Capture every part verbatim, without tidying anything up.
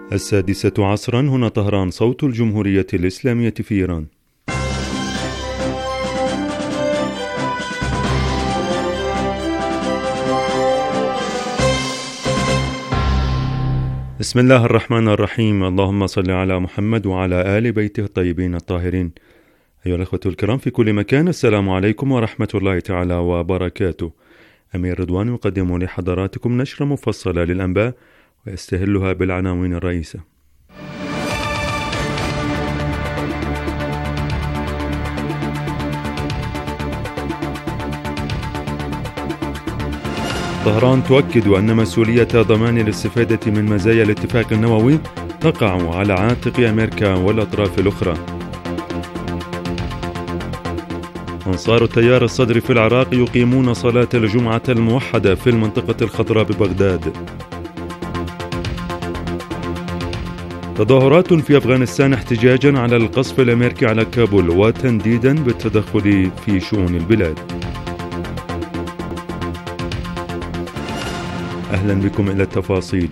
السادسة عصرا، هنا طهران، صوت الجمهورية الإسلامية في إيران. بسم الله الرحمن الرحيم. اللهم صل على محمد وعلى آل بيته الطيبين الطاهرين. أيها الأخوة الكرام في كل مكان، السلام عليكم ورحمة الله تعالى وبركاته. أمير رضوان يقدم لحضراتكم نشرة مفصلة للأنباء ويستهلها بالعناوين الرئيسة. طهران تؤكد أن مسؤولية ضمان الاستفادة من مزايا الاتفاق النووي تقع على عاتق أمريكا والأطراف الأخرى. أنصار التيار الصدري في العراق يقيمون صلاة الجمعة الموحدة في المنطقة الخضراء ببغداد. تظاهرات في أفغانستان احتجاجا على القصف الأمريكي على كابول وتنديدا بالتدخل في شؤون البلاد. أهلا بكم إلى التفاصيل.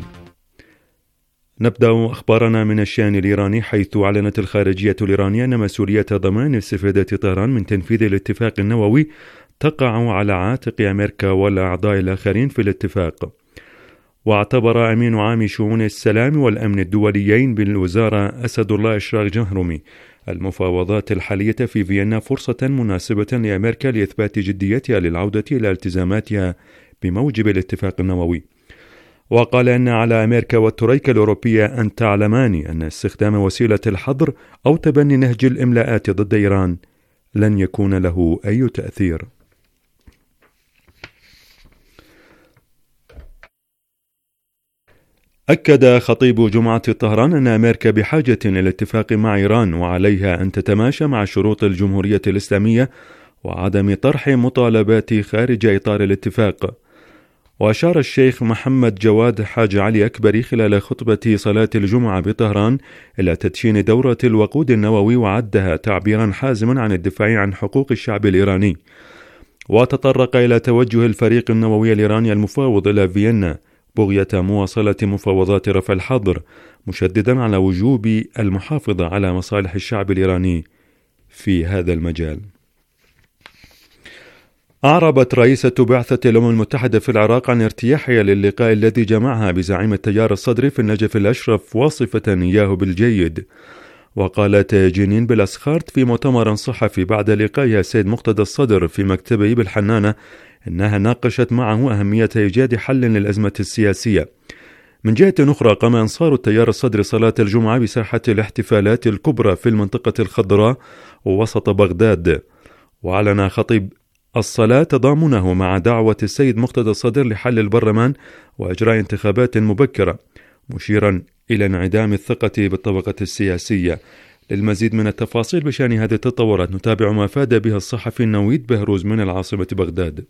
نبدأ أخبارنا من الشأن الإيراني، حيث أعلنت الخارجية الإيرانية أن مسؤولية ضمان استفادة طهران من تنفيذ الاتفاق النووي تقع على عاتق أمريكا والأعضاء الآخرين في الاتفاق. واعتبر أمين عام شؤون السلام والأمن الدوليين بالوزارة أسد الله إشراق جهرمي المفاوضات الحالية في فيينا فرصة مناسبة لأمريكا لإثبات جديتها للعودة إلى التزاماتها بموجب الاتفاق النووي. وقال أن على أمريكا والترويكا الأوروبية أن تعلمان أن استخدام وسيلة الحظر أو تبني نهج الإملاءات ضد إيران لن يكون له أي تأثير. أكد خطيب جمعة طهران أن أمريكا بحاجة للاتفاق مع إيران، وعليها أن تتماشى مع شروط الجمهورية الإسلامية وعدم طرح مطالبات خارج إطار الاتفاق. وأشار الشيخ محمد جواد حاج علي أكبري خلال خطبة صلاة الجمعة بطهران إلى تدشين دورة الوقود النووي، وعدها تعبيرا حازما عن الدفاع عن حقوق الشعب الإيراني. وتطرق إلى توجه الفريق النووي الإيراني المفاوض إلى فيينا بغية مواصلة مفاوضات رفع الحظر، مشددا على وجوب المحافظة على مصالح الشعب الإيراني في هذا المجال. أعربت رئيسة بعثة الأمم المتحدة في العراق عن ارتياحها للقاء الذي جمعها بزعيم التيار الصدري في النجف الأشرف، واصفة إياه بالجيد. وقالت جنين بلاسخارت في مؤتمر صحفي بعد لقائها السيد مقتدى الصدر في مكتبه بالحنانة إنها ناقشت معه أهمية إيجاد حل للأزمة السياسية. من جهة أخرى، قام أنصار التيار الصدري صلاة الجمعة بساحة الاحتفالات الكبرى في المنطقة الخضراء ووسط بغداد. وأعلن خطيب الصلاة تضامنه مع دعوة السيد مقتدى الصدر لحل البرلمان وإجراء انتخابات مبكرة، مشيرا إلى انعدام الثقة بالطبقة السياسية. للمزيد من التفاصيل بشأن هذه التطورات نتابع ما فاد بها الصحفي نويد بهروز من العاصمة بغداد.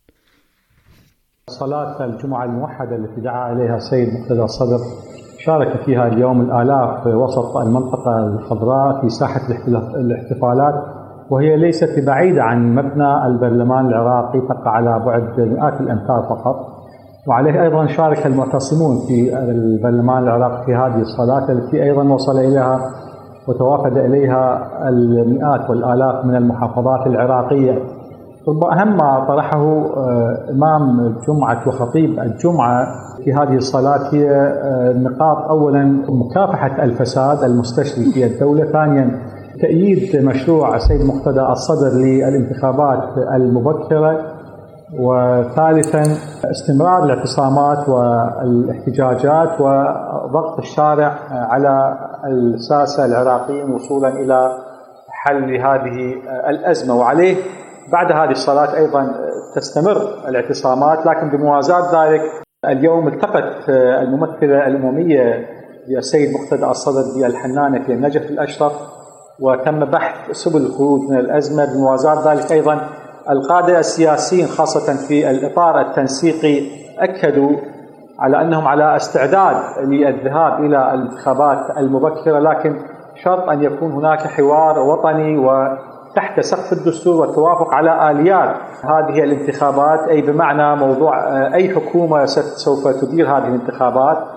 صلاة الجمعة الموحدة التي دعا إليها السيد مقتدى الصدر شارك فيها اليوم الآلاف وسط المنطقة الخضراء في ساحة الاحتفالات، وهي ليست بعيدة عن مبنى البرلمان العراقي، تقع على بعد مئات الأمتار فقط. وعليه أيضا شارك المعتصمون في البرلمان العراقي في هذه الصلاة التي أيضا وصل إليها وتوافد إليها المئات والآلاف من المحافظات العراقية. أهم ما طرحه إمام الجمعة وخطيب الجمعة في هذه الصلاة هي نقاط: أولا مكافحة الفساد المستشري في الدولة، ثانيا تأييد مشروع السيد مقتدى الصدر للانتخابات المبكرة، وثالثا استمرار الاعتصامات والاحتجاجات وضغط الشارع على الساسة العراقيين وصولا إلى حل هذه الأزمة. وعليه بعد هذه الصلاة أيضا تستمر الاعتصامات، لكن بموازاة ذلك اليوم التقت الممثلة الأممية للسيد مقتدى الصدر بالحنانة في النجف الأشرف، وتم بحث سبل الخروج من الأزمة. بموازاة ذلك أيضا القادة السياسيين خاصة في الإطار التنسيقي أكدوا على أنهم على استعداد للذهاب إلى الانتخابات المبكرة، لكن شرط أن يكون هناك حوار وطني وتحت سقف الدستور والتوافق على آليات هذه الانتخابات، أي بمعنى موضوع أي حكومة سوف تدير هذه الانتخابات.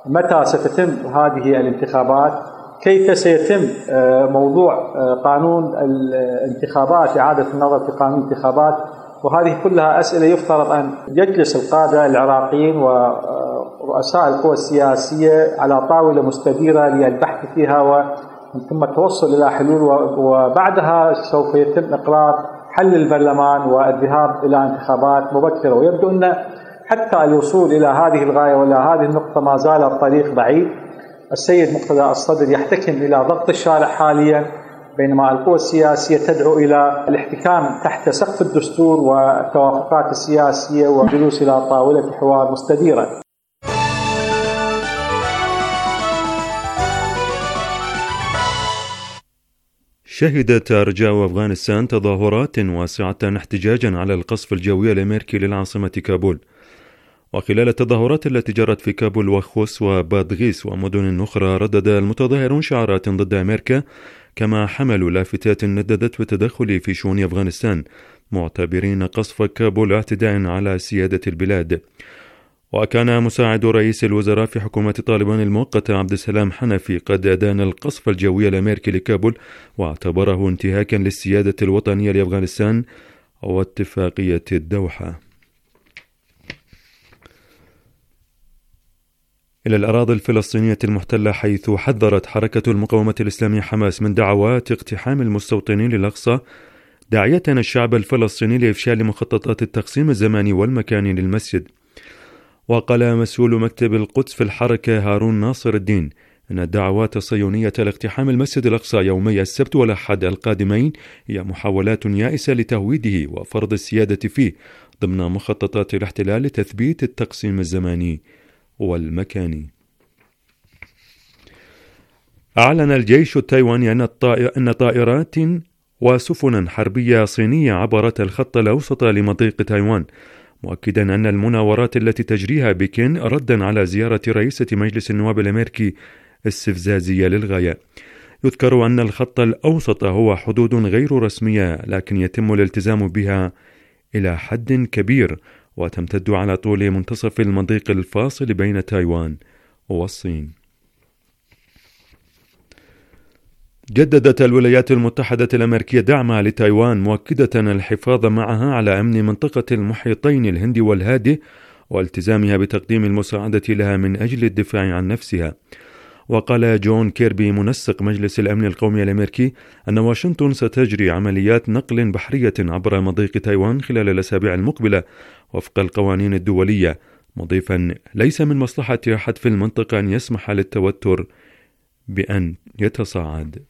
متى ستتم هذه الانتخابات، كيف سيتم موضوع قانون الانتخابات، إعادة النظر في قانون الانتخابات. وهذه كلها أسئلة يفترض أن يجلس القادة العراقيين ورؤساء القوى السياسية على طاولة مستديرة للبحث فيها ومن ثم التوصل إلى حلول، وبعدها سوف يتم إقرار حل البرلمان والذهاب إلى انتخابات مبكرة. ويبدو أن حتى الوصول إلى هذه الغاية وإلى هذه النقطة ما زال الطريق بعيد. السيد مقتدى الصدر يحتكم إلى ضغط الشارع حاليا، بينما القوى السياسية تدعو إلى الاحتكام تحت سقف الدستور والتوافقات السياسية والجلوس إلى طاولة حوار مستديرة. شهدت أرجاء أفغانستان تظاهرات واسعة احتجاجا على القصف الجوي الأمريكي للعاصمة كابول. وخلال التظاهرات التي جرت في كابول وخوس وبادغيس ومدن أخرى، ردد المتظاهرون شعارات ضد أمريكا، كما حملوا لافتات نددت بالتدخل في شؤون أفغانستان، معتبرين قصف كابول اعتداء على سيادة البلاد. وكان مساعد رئيس الوزراء في حكومة طالبان المؤقتة عبد السلام حنفي قد أدان القصف الجوي الأمريكي لكابول، واعتبره انتهاكا للسيادة الوطنية لأفغانستان واتفاقية الدوحة. إلى الأراضي الفلسطينية المحتلة، حيث حذرت حركة المقاومة الإسلامية حماس من دعوات اقتحام المستوطنين للأقصى، داعية الشعب الفلسطيني لإفشال مخططات التقسيم الزماني والمكاني للمسجد. وقال مسؤول مكتب القدس في الحركة هارون ناصر الدين أن الدعوات الصهيونية لاقتحام المسجد الأقصى يومي السبت والأحد القادمين هي محاولات يائسة لتهويده وفرض السيادة فيه ضمن مخططات الاحتلال لتثبيت التقسيم الزماني والمكاني. أعلن الجيش التايواني أن طائرات وسفن حربية صينية عبرت الخط الأوسط لمضيق تايوان، مؤكدا أن المناورات التي تجريها بكين ردا على زيارة رئيسة مجلس النواب الأمريكي استفزازية للغاية. يذكر أن الخط الأوسط هو حدود غير رسمية، لكن يتم الالتزام بها إلى حد كبير، وتمتد على طول منتصف المضيق الفاصل بين تايوان والصين. جددت الولايات المتحدة الأمريكية دعمها لتايوان، مؤكدة الحفاظ معها على أمن منطقة المحيطين الهندي والهادي والتزامها بتقديم المساعدة لها من أجل الدفاع عن نفسها. وقال جون كيربي منسق مجلس الأمن القومي الأمريكي أن واشنطن ستجري عمليات نقل بحرية عبر مضيق تايوان خلال الأسابيع المقبلة وفق القوانين الدولية، مضيفا ليس من مصلحة أحد في المنطقة أن يسمح للتوتر بأن يتصاعد.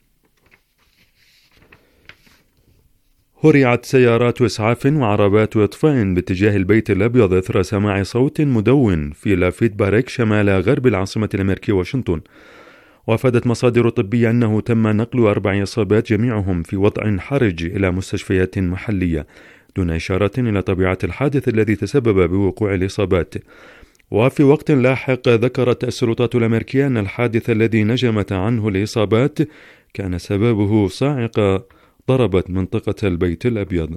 هرعت سيارات إسعاف وعربات إطفاء باتجاه البيت الأبيض إثر سماع صوت مدون في لافيت باريك شمال غرب العاصمة الأمريكية واشنطن. وافادت مصادر طبية أنه تم نقل أربع إصابات جميعهم في وضع حرج إلى مستشفيات محلية، دون إشارة إلى طبيعة الحادث الذي تسبب بوقوع الإصابات. وفي وقت لاحق ذكرت السلطات الأمريكية أن الحادث الذي نجمت عنه الإصابات كان سببه صاعقة ضربت منطقة البيت الأبيض.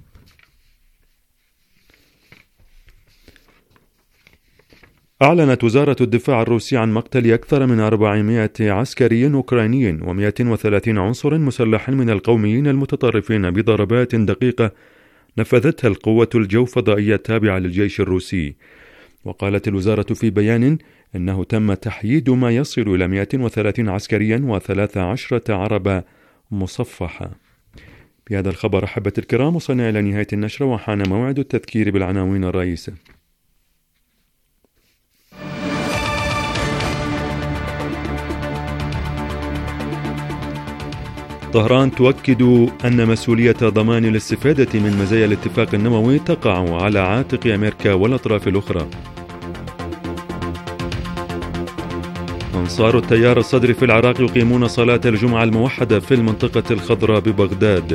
أعلنت وزارة الدفاع الروسية عن مقتل أكثر من أربعمائة عسكري أوكراني ومئة وثلاثين عنصر مسلح من القوميين المتطرفين بضربات دقيقة نفذتها القوة الجوفضائية التابعة للجيش الروسي. وقالت الوزارة في بيان أنه تم تحييد ما يصل إلى مئة وثلاثين عسكريا وثلاث عشرة عربة مصفحة. بهذا الخبر أحبة الكرام وصلنا إلى نهاية النشرة، وحان موعد التذكير بالعناوين الرئيسة. طهران تؤكد أن مسؤولية ضمان الاستفادة من مزايا الاتفاق النووي تقع على عاتق أمريكا والأطراف الأخرى. أنصار التيار الصدري في العراق يقيمون صلاة الجمعة الموحدة في المنطقة الخضراء ببغداد.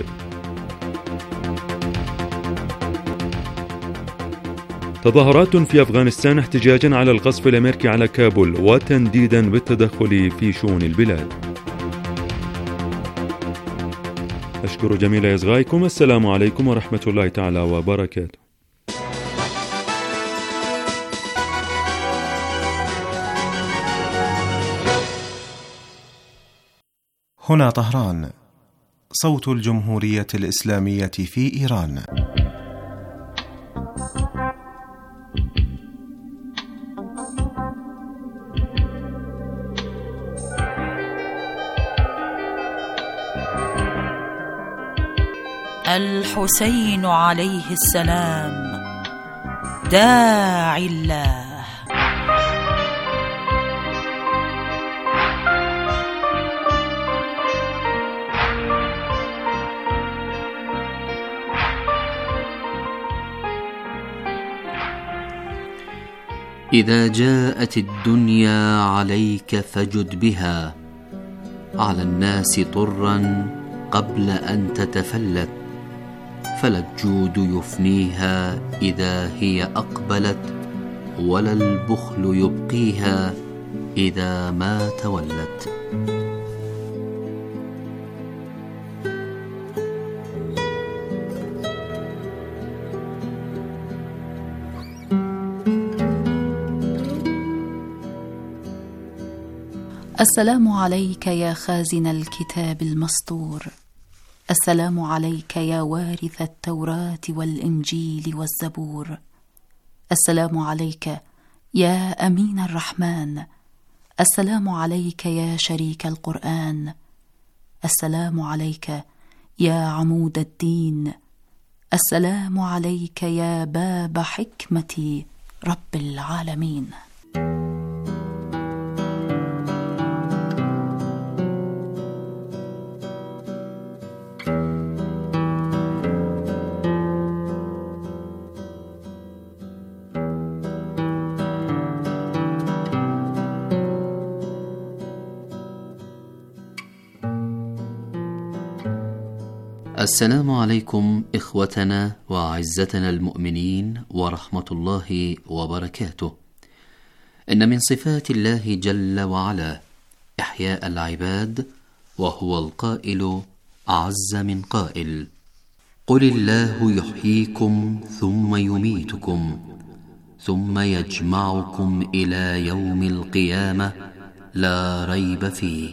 تظاهرات في أفغانستان احتجاجا على القصف الأمريكي على كابول وتنديدا بالتدخل في شؤون البلاد. أشكر جميل إصغائكم. السلام عليكم ورحمة الله تعالى وبركاته. هنا طهران، صوت الجمهورية الإسلامية في إيران. الحسين عليه السلام داعي الله. إذا جاءت الدنيا عليك فجد بها، على الناس طرا قبل أن تتفلت، فلا الجود يفنيها إذا هي أقبلت، ولا البخل يبقيها إذا ما تولت. السلام عليك يا خازن الكتاب المسطور، السلام عليك يا وارث التوراة والإنجيل والزبور، السلام عليك يا أمين الرحمن، السلام عليك يا شريك القرآن، السلام عليك يا عمود الدين، السلام عليك يا باب حكمة رب العالمين. السلام عليكم إخوتنا وأعزتنا المؤمنين ورحمة الله وبركاته. إن من صفات الله جل وعلا إحياء العباد، وهو القائل أعز من قائل: قل الله يحييكم ثم يميتكم ثم يجمعكم إلى يوم القيامة لا ريب فيه.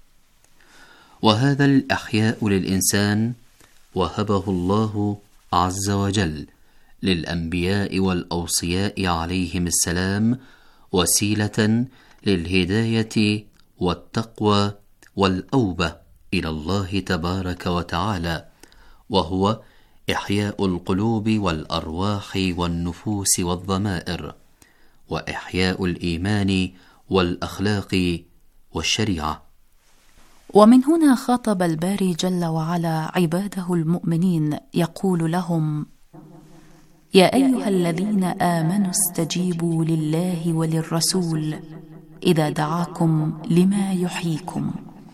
وهذا الإحياء للإنسان وهبه الله عز وجل للأنبياء والأوصياء عليهم السلام، وسيلة للهداية والتقوى والأوبة إلى الله تبارك وتعالى، وهو إحياء القلوب والأرواح والنفوس والضمائر، وإحياء الإيمان والأخلاق والشريعة. ومن هنا خاطب الباري جل وعلا عباده المؤمنين يقول لهم: يا أيها الذين آمنوا استجيبوا لله وللرسول إذا دعاكم لما يحييكم.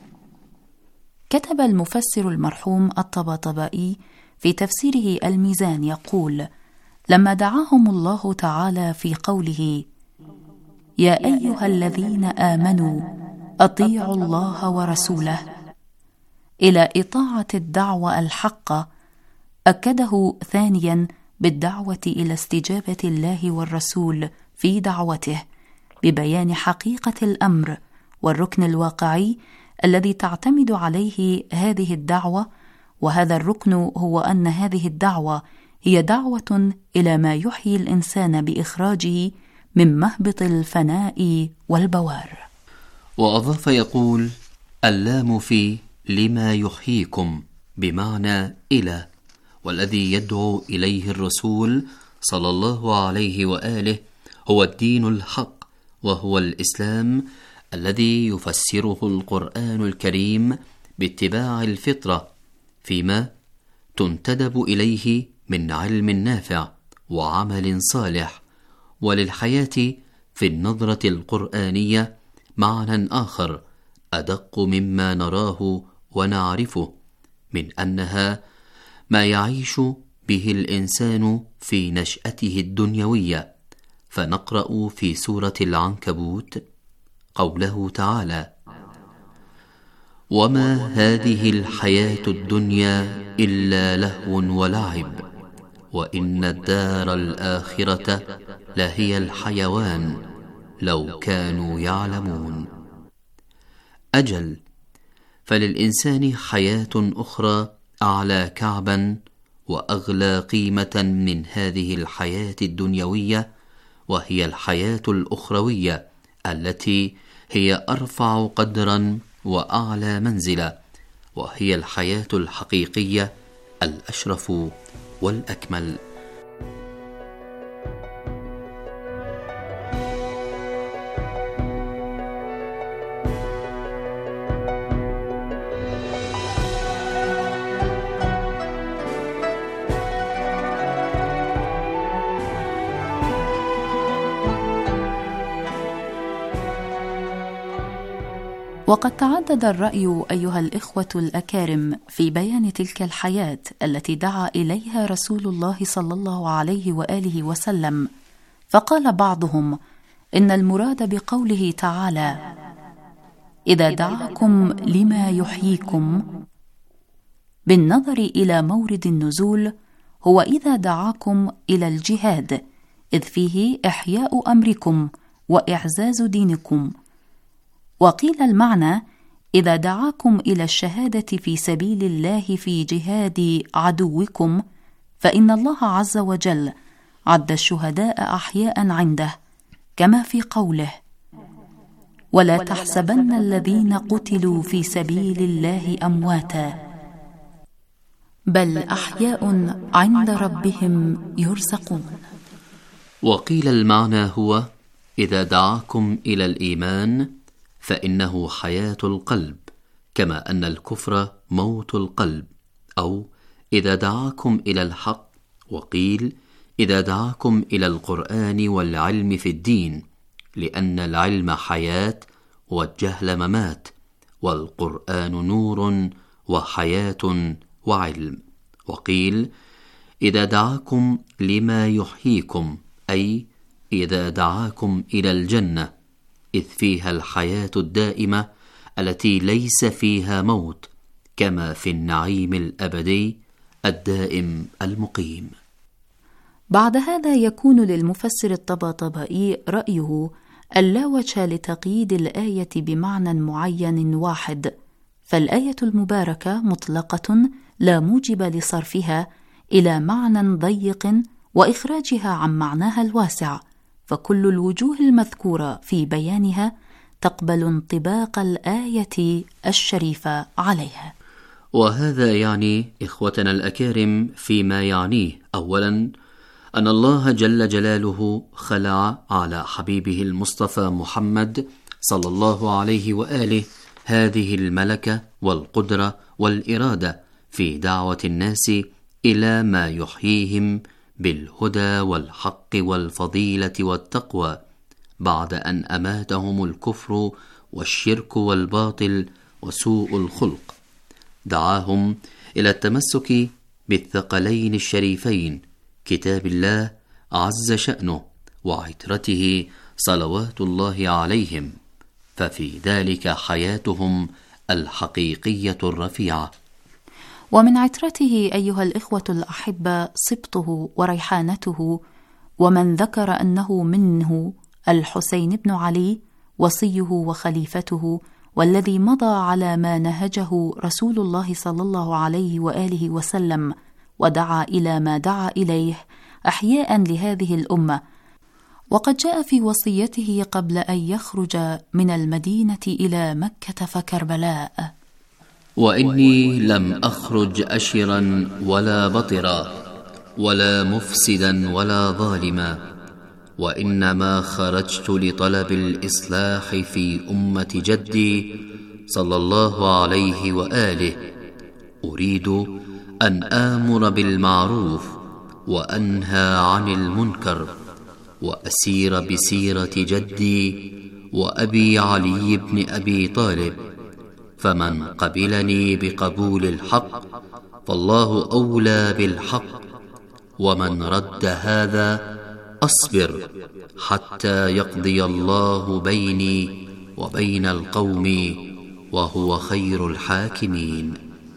كتب المفسر المرحوم الطباطبائي في تفسيره الميزان يقول: لما دعاهم الله تعالى في قوله يا أيها الذين آمنوا أطيعوا الله ورسوله إلى إطاعة الدعوة الحقة، أكده ثانيا بالدعوة إلى استجابة الله والرسول في دعوته، ببيان حقيقة الأمر والركن الواقعي الذي تعتمد عليه هذه الدعوة. وهذا الركن هو أن هذه الدعوة هي دعوة إلى ما يحيي الإنسان بإخراجه من مهبط الفناء والبوار. وأضاف يقول: اللام في لما يحييكم بمعنى إلى، والذي يدعو إليه الرسول صلى الله عليه وآله هو الدين الحق، وهو الإسلام الذي يفسره القرآن الكريم باتباع الفطرة فيما تنتدب إليه من علم نافع وعمل صالح. وللحياة في النظرة القرآنية معنى آخر أدق مما نراه ونعرفه، من أنها ما يعيش به الإنسان في نشأته الدنيوية. فنقرأ في سورة العنكبوت قوله تعالى: وما هذه الحياة الدنيا إلا لهو ولعب وإن الدار الآخرة لهي الحيوان لو كانوا يعلمون. أجل، فللإنسان حياة أخرى أعلى كعبا وأغلى قيمة من هذه الحياة الدنيوية، وهي الحياة الأخروية التي هي أرفع قدرا وأعلى منزلة، وهي الحياة الحقيقية الأشرف والأكمل. وقد تعدد الرأي أيها الإخوة الأكارم في بيان تلك الحياة التي دعا إليها رسول الله صلى الله عليه وآله وسلم، فقال بعضهم إن المراد بقوله تعالى: إذا دعاكم لما يحييكم، بالنظر إلى مورد النزول، هو إذا دعاكم إلى الجهاد، إذ فيه إحياء أمركم وإعزاز دينكم. وقيل المعنى: إذا دعاكم إلى الشهادة في سبيل الله في جهاد عدوكم، فإن الله عز وجل عد الشهداء أحياء عنده، كما في قوله: ولا تحسبن الذين قتلوا في سبيل الله أمواتا بل أحياء عند ربهم يرزقون. وقيل المعنى هو: إذا دعاكم إلى الإيمان فإنه حياة القلب، كما أن الكفر موت القلب، أو إذا دعاكم إلى الحق. وقيل: إذا دعاكم إلى القرآن والعلم في الدين، لأن العلم حياة والجهل ممات، والقرآن نور وحياة وعلم. وقيل: إذا دعاكم لما يحييكم، أي إذا دعاكم إلى الجنة، إذ فيها الحياة الدائمة التي ليس فيها موت، كما في النعيم الأبدي الدائم المقيم. بعد هذا يكون للمفسر الطباطبائي رأيه اللا وجه لتقييد الآية بمعنى معين واحد، فالآية المباركة مطلقة لا موجب لصرفها إلى معنى ضيق وإخراجها عن معناها الواسع، فكل الوجوه المذكورة في بيانها تقبل انطباق الآية الشريفة عليها. وهذا يعني إخوتنا الأكارم فيما يعنيه: أولا، أن الله جل جلاله خلع على حبيبه المصطفى محمد صلى الله عليه وآله هذه الملكة والقدرة والإرادة في دعوة الناس إلى ما يحييهم بالهدى والحق والفضيلة والتقوى، بعد أن أماتهم الكفر والشرك والباطل وسوء الخلق. دعاهم إلى التمسك بالثقلين الشريفين، كتاب الله عز شأنه وعترته صلوات الله عليهم، ففي ذلك حياتهم الحقيقية الرفيعة. ومن عترته أيها الإخوة الأحبة سبطه وريحانته، ومن ذكر أنه منه الحسين بن علي وصيه وخليفته، والذي مضى على ما نهجه رسول الله صلى الله عليه وآله وسلم، ودعا إلى ما دعا إليه أحياء لهذه الأمة. وقد جاء في وصيته قبل أن يخرج من المدينة إلى مكة فكربلاء: وإني لم أخرج أشرا ولا بطرا ولا مفسدا ولا ظالما، وإنما خرجت لطلب الإصلاح في أمة جدي صلى الله عليه وآله، أريد أن آمر بالمعروف وأنهى عن المنكر، وأسير بسيرة جدي وأبي علي بن أبي طالب، فمن قبلني بقبول الحق فالله أولى بالحق، ومن رد هذا أصبر حتى يقضي الله بيني وبين القوم وهو خير الحاكمين.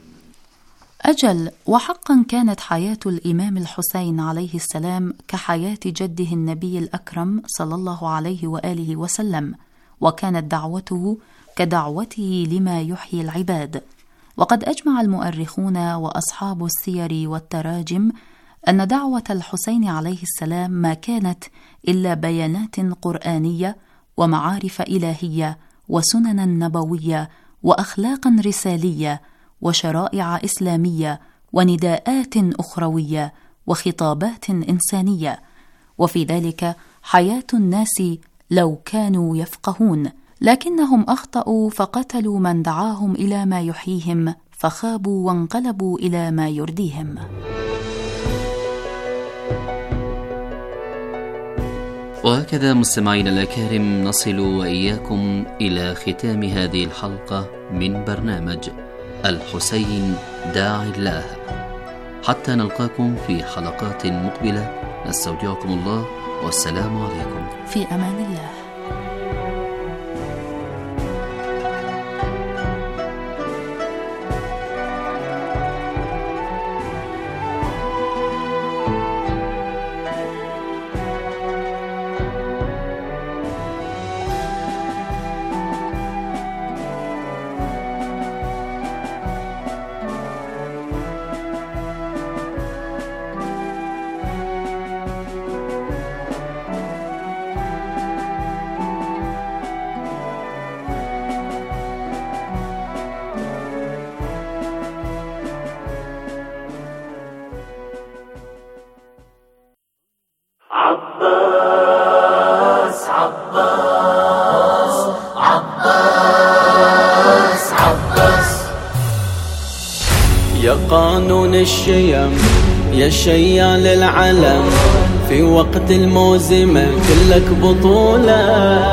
أجل، وحقا كانت حياة الإمام الحسين عليه السلام كحياة جده النبي الأكرم صلى الله عليه وآله وسلم، وكانت دعوته كدعوته لما يحيي العباد. وقد أجمع المؤرخون وأصحاب السير والتراجم أن دعوة الحسين عليه السلام ما كانت إلا بيانات قرآنية ومعارف إلهية وسننا نبوية وأخلاقا رسالية وشرائع إسلامية ونداءات أخروية وخطابات إنسانية، وفي ذلك حياة الناس لو كانوا يفقهون، لكنهم أخطأوا فقتلوا من دعاهم إلى ما يحييهم فخابوا وانقلبوا إلى ما يرديهم. وهكذا مستمعينا الأكارم نصل وإياكم إلى ختام هذه الحلقة من برنامج الحسين داعي الله. حتى نلقاكم في حلقات مقبلة، نستودعكم الله والسلام عليكم. في أمان الله. عباس عباس عباس عباس يا قانون الشيم يا شيال العلم، في وقت الموزمة كلك بطولة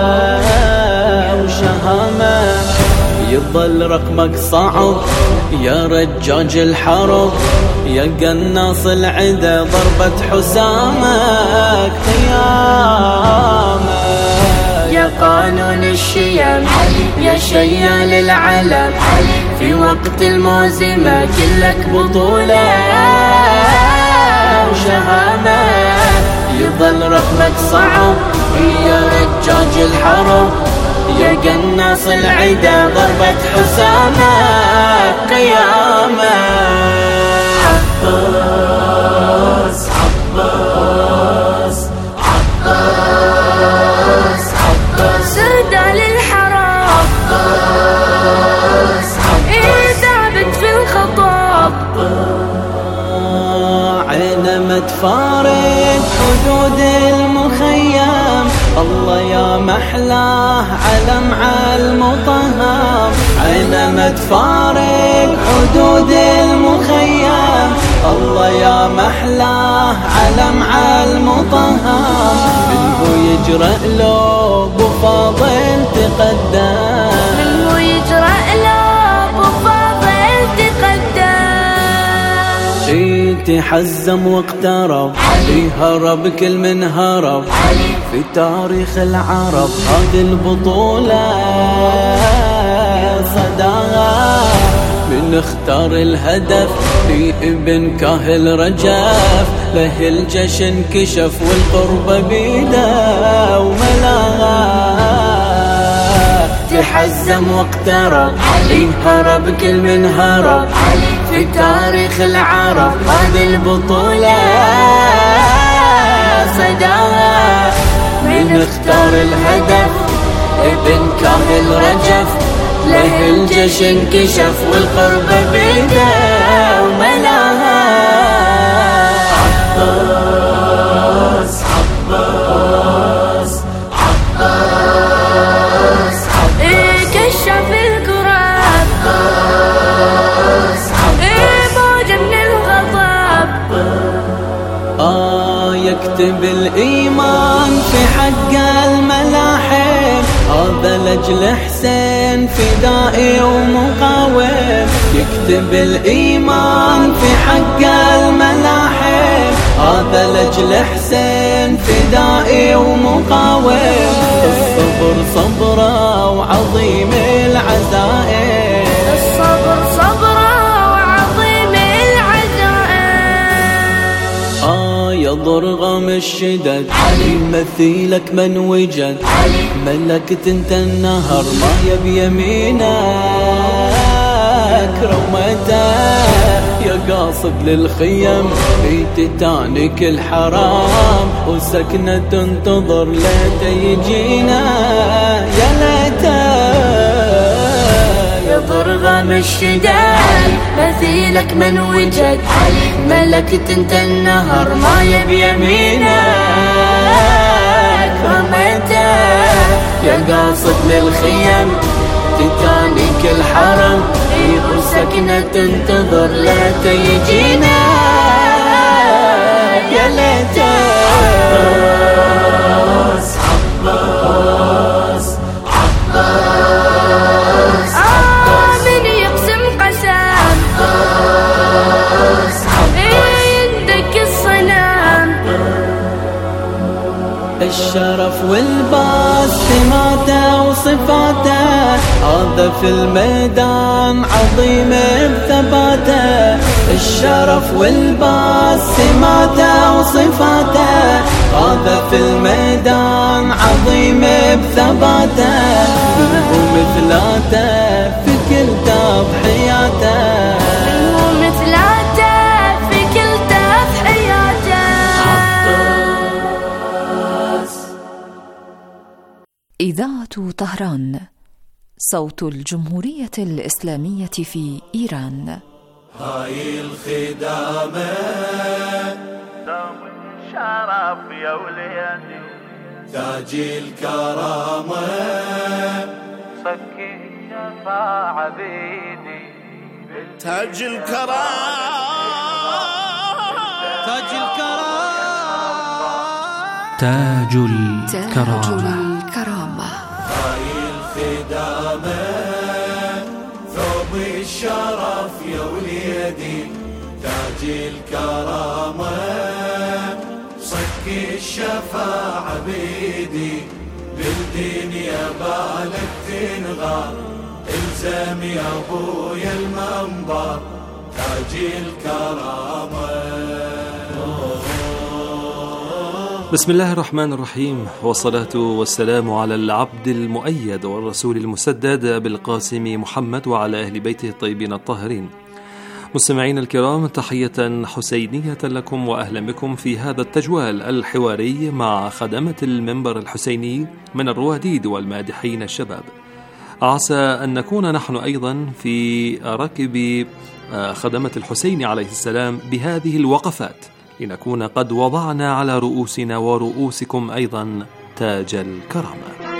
وشهامة، يظل رقمك صعب يا رجاج الحرب، يا قناص العدا ضربة حسامك قيامة. يا قانون الشيم يا شيال العلم، في وقت الموزمة كلك بطولة وشهامة، يظل رقمك صعب يا رجاج الحرب، يا قناص العدا ضربة حسامك قيامة. عباس عباس عباس عباس سردة للحرام عباس إيه ثابت في الخطاب، عينه ما تفارق حدود المخيم، الله يا محلاه علم على المطهر، عينه ما تفارق حدود المخيم، الله يا محلاه علم على المطهر، منه يجرأ له بفاضل تقدم، منه يجرأ له بفاضل تقدم، تحزم واقترب هرب كل من هرب، في تاريخ العرب هذه البطولة صداها، من اختار الهدف في ابن كاهل رجف، له الجيش انكشف والقرب بيده وملاها، تحزم واقترب هرب كل من هرب، في تاريخ العرب هذه البطولة صداها، من اختار الهدف ابن كاهل رجف، له الجيش انكشف والقرب بيده وملاها. عباس عباس عباس إيه كشف الكراب، إيه موجة من الغضب، آه يكتب الإيمان في حق الملاحم، هذا لجل حسين فدائي ومقاوم، يكتب الإيمان في حق الملاحم، هذا لجل حسين فدائي ومقاوم، الصبر صبره وعظيم العزائم، الصبر صبره وعظيم العزائم، آه ضرغم الشدد علي مثيلك من وجد علي ملكت انت النهر ما يبي يمينك رومته يا قاصد للخيم في تتانك الحرام وسكنة تنتظر ليت يجينا يا ليته يا ضرغم الشداد مثيلك من وجد ملكت انت النهر ما يبي يمينك رميته يا قاصد للخيم تتانك الحرم وسكنة تنتظر لا تيجينا يا ليته عباس عباس عباس آمن يقسم قسم عباس عندك الصنم الشرف والباس سماته وصفاته هذا في الميدان عظيم بثباته الشرف والباس سماته وصفاته هذا في الميدان عظيم بثباته ومثلاته في كل تضحياته ومثلاته في كل تضحياته. إذاعة طهران صوت الجمهورية الإسلامية في إيران. هاي الخدامة دوم الشرف يا وليدي تاج الكرامة صكي الشفاعة بيدي تاج الكرامة تاج الكرامة تاج الكرامة هاي الخدامة ثوب الشرف يا وليدي تاج الكرامة صك الشفاعة بيدي بالدنيا بالك تنغار الزم يا ابويا المنبر تاج الكرامة. بسم الله الرحمن الرحيم، والصلاة والسلام على العبد المؤيد والرسول المسدد بالقاسم محمد وعلى أهل بيته الطيبين الطاهرين. مستمعين الكرام، تحية حسينية لكم وأهلا بكم في هذا التجوال الحواري مع خدمة المنبر الحسيني من الرواديد والمادحين الشباب. عسى أن نكون نحن أيضا في ركب خدمة الحسين عليه السلام بهذه الوقفات، لنكون قد وضعنا على رؤوسنا ورؤوسكم أيضا تاج الكرامة.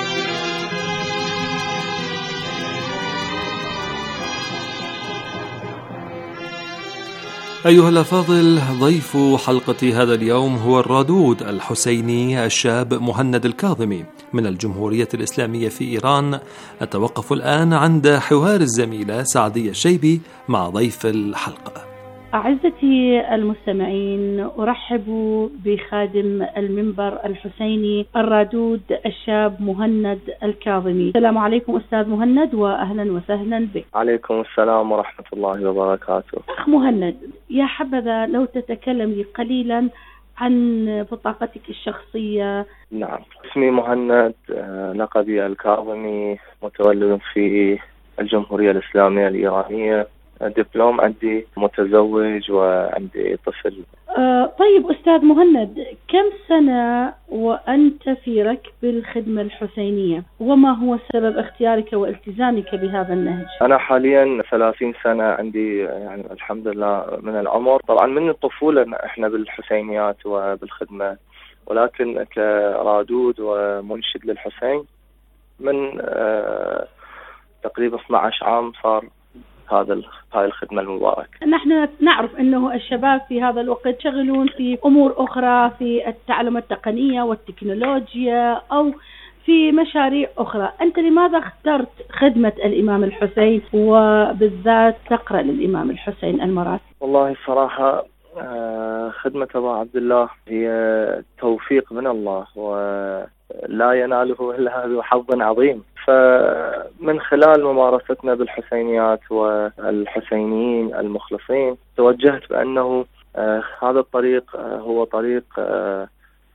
أيها الأفاضل، ضيف حلقة هذا اليوم هو الرادود الحسيني الشاب مهند الكاظمي من الجمهورية الإسلامية في إيران. نتوقف الآن عند حوار الزميلة سعدية الشيبي مع ضيف الحلقة. أعزتي المستمعين، أرحب بخادم المنبر الحسيني الرادود الشاب مهند الكاظمي. السلام عليكم أستاذ مهند وأهلا وسهلا بك. عليكم السلام ورحمة الله وبركاته. أخ مهند، يا حبذا لو تتكلم لي قليلا عن بطاقتك الشخصية. نعم، اسمي مهند، لقبي الكاظمي، متولد في الجمهورية الإسلامية الإيرانية، دبلوم عندي، متزوج وعندي طفل. آه طيب أستاذ مهند، كم سنة وأنت في ركب الخدمة الحسينية، وما هو سبب اختيارك والتزامك بهذا النهج؟ أنا حاليا ثلاثين سنة عندي، يعني الحمد لله من العمر. طبعا من الطفولة إحنا بالحسينيات وبالخدمة، ولكن كرادود ومنشد للحسين من آه تقريبا اثني عشر عام صار هذا هاي الخدمة المباركة. نحن نعرف أنه الشباب في هذا الوقت شغلون في أمور أخرى، في التعلم التقنية والتكنولوجيا أو في مشاريع أخرى. أنت لماذا اخترت خدمة الإمام الحسين وبالذات تقرأ للإمام الحسين المراتب؟ والله الصراحة خدمة أبا عبد الله هي توفيق من الله، ولا يناله إلا هذا حظ عظيم. فمن خلال ممارستنا بالحسينيات والحسينيين المخلصين توجهت بأنه آه هذا الطريق آه هو طريق آه